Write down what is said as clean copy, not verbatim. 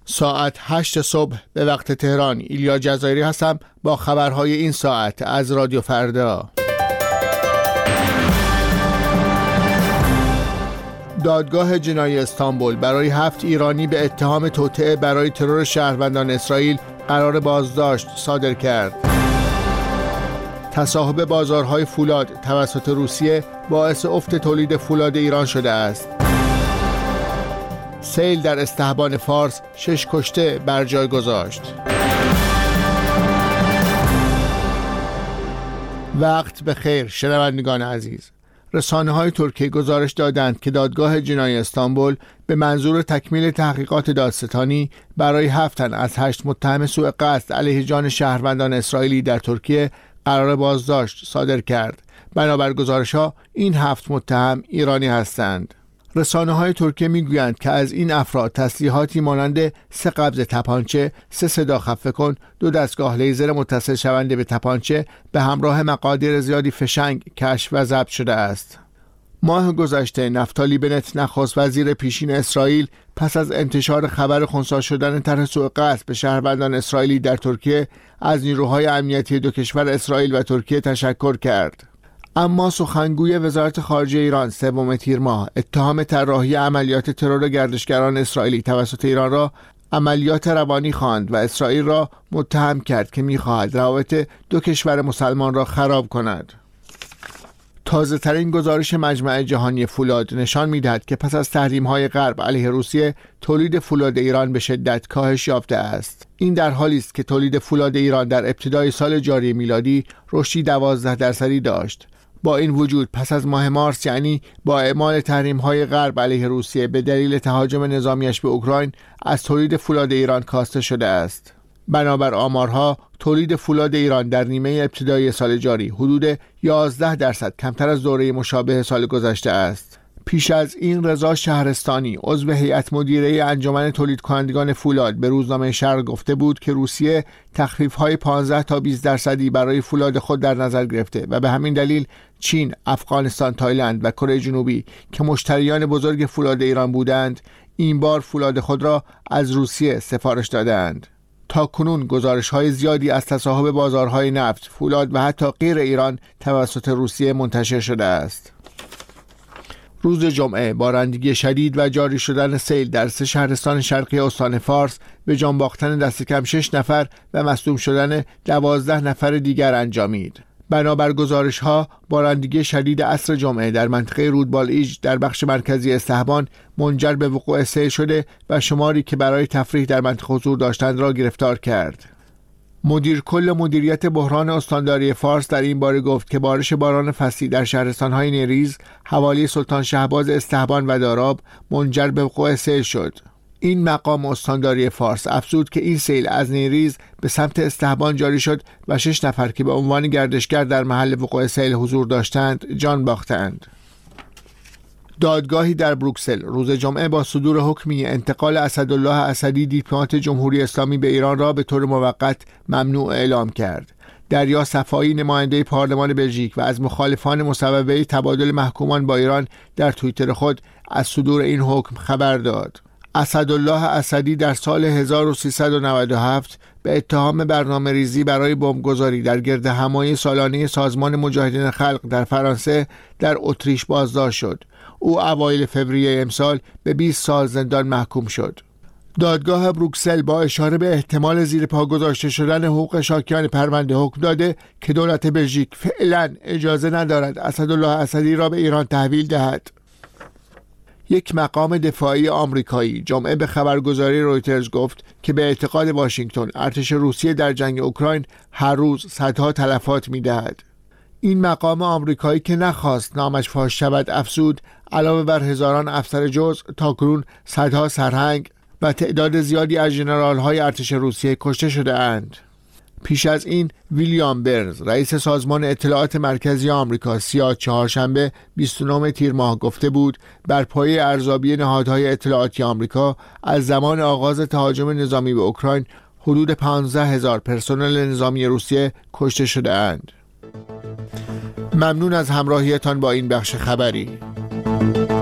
ساعت 8 صبح به وقت تهران. ایلیا جزایری هستم با خبرهای این ساعت از رادیو فردا. دادگاه جنایی استانبول برای 7 ایرانی به اتهام توطئه برای ترور شهروندان اسرائیل قرار بازداشت صادر کرد. تصاحب بازارهای فولاد توسط روسیه باعث افت تولید فولاد ایران شده است. سیل در استحبان فارس 6 کشته بر جای گذاشت. وقت بخیر شنوندگان عزیز. رسانه‌های ترکیه گزارش دادند که دادگاه جنایی استانبول به منظور تکمیل تحقیقات دادستانی برای 7 تن از 8 متهم سوء قصد علیه جان شهروندان اسرائیلی در ترکیه قرار بازداشت صادر کرد. بنابر گزارش‌ها این 7 متهم ایرانی هستند. رسانه‌های ترکیه میگویند که از این افراد تسلیحاتی مانند 3 قبض تپانچه، 3 صدا خفه کن، 2 دستگاه لیزر متصل شونده به تپانچه به همراه مقادیر زیادی فشنگ کشف و ضبط شده است. ماه گذشته نفتالی بنت نخست وزیر پیشین اسرائیل پس از انتشار خبر خنثی شدن طرح سوء قصد به شهروندان اسرائیلی در ترکیه از نیروهای امنیتی دو کشور اسرائیل و ترکیه تشکر کرد. اما سخنگوی وزارت خارجه ایران 3 تیر ماه اتهام طراحی عملیات ترور گردشگران اسرائیلی توسط ایران را عملیات روانی خواند و اسرائیل را متهم کرد که می‌خواهد روابط دو کشور مسلمان را خراب کند. تازه ترین گزارش مجمع جهانی فولاد نشان می‌دهد که پس از تحریم‌های غرب علیه روسیه تولید فولاد ایران به شدت کاهش یافته است. این در حالی است که تولید فولاد ایران در ابتدای سال جاری میلادی رشدی 12% داشت. با این وجود پس از ماه مارس، یعنی با اعمال تحریم‌های غرب علیه روسیه به دلیل تهاجم نظامیش به اوکراین، از تولید فولاد ایران کاسته شده است. بنابر آمارها تولید فولاد ایران در نیمه ابتدایی سال جاری حدود 11% کمتر از دوره مشابه سال گذشته است. پیش از این رضا شهرستانی عضو هیئت مدیره انجمن تولید کنندگان فولاد به روزنامه شرق گفته بود که روسیه تخفیف‌های 15 تا 20% برای فولاد خود در نظر گرفته و به همین دلیل چین، افغانستان، تایلند و کره جنوبی که مشتریان بزرگ فولاد ایران بودند، این بار فولاد خود را از روسیه سفارش دادند. تا کنون گزارش‌های زیادی از تصاحب بازارهای نفت، فولاد و حتی غیر ایران توسط روسیه منتشر شده است. روز جمعه بارندگی شدید و جاری شدن سیل در 3 شهرستان شرقی استان فارس به جان باختن دست کم 6 نفر و مصدوم شدن 12 نفر دیگر انجامید. بنابر گزارش‌ها بارندگی شدید عصر جمعه در منطقه رودبالایج در بخش مرکزی استحبان منجر به وقوع سیل شده و شماری که برای تفریح در منطقه حضور داشتند را گرفتار کرد. مدیر کل مدیریت بحران استانداری فارس در این باره گفت که بارش باران فصلی در شهرستان‌های نیریز، حوالی سلطان شهباز، استحبان و داراب منجر به وقوع سیل شد. این مقام استانداری فارس افزود که این سیل از نیریز به سمت استحبان جاری شد و 6 نفر که به عنوان گردشگر در محل وقوع سیل حضور داشتند جان باختند. دادگاهی در بروکسل روز جمعه با صدور حکمی انتقال اسدالله اسدی دیپلمات جمهوری اسلامی به ایران را به طور موقت ممنوع اعلام کرد. دریا صفایی نماینده پارلمان بلژیک و از مخالفان مصوبه تبادل محکومان با ایران در توییتر خود از صدور این حکم خبر داد. اسدالله اسدی در سال 1397 به اتهام برنامه ریزی برای بمبگذاری در گردهمایی سالانه سازمان مجاهدین خلق در فرانسه در اتریش بازداشت شد. او اوایل فوریه امسال به 20 سال زندان محکوم شد. دادگاه بروکسل با اشاره به احتمال زیر پا گذاشته شدن حقوق شاکیان پرونده حکم داده که دولت بلژیک فعلا اجازه ندارد اسدالله اسدی را به ایران تحویل دهد. یک مقام دفاعی آمریکایی جمعه به خبرگزاری رویترز گفت که به اعتقاد واشنگتن ارتش روسیه در جنگ اوکراین هر روز صدها تلفات می‌دهد. این مقام آمریکایی که نخواست نامش فاش شود افزود علاوه بر هزاران افسر جزء تاکنون صدها سرهنگ و تعداد زیادی از ژنرال‌های ارتش روسیه کشته شده اند. پیش از این ویلیام برنز رئیس سازمان اطلاعات مرکزی آمریکا سیاه چهارشنبه 29 تیر ماه گفته بود بر پایه ارزیابی نهادهای اطلاعاتی آمریکا از زمان آغاز تهاجم نظامی به اوکراین حدود 15,000 پرسنل نظامی روسیه کشته شده اند. ممنون از همراهیتان با این بخش خبری.